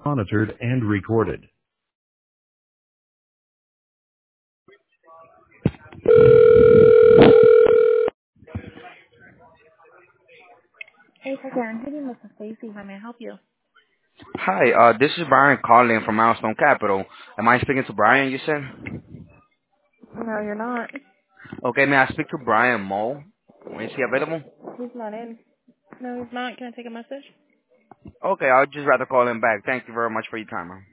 monitored and recorded. Hey, Karen, this is Stacy. How may I help you? Hi, this is Brian calling from Milestone Capital. Am I speaking to Brian, you said? No, you're not. Okay, may I speak to Brian Moe? Is he available? He's not in. No, he's not. Can I take a message? Okay, I'll just rather call him back. Thank you very much for your time.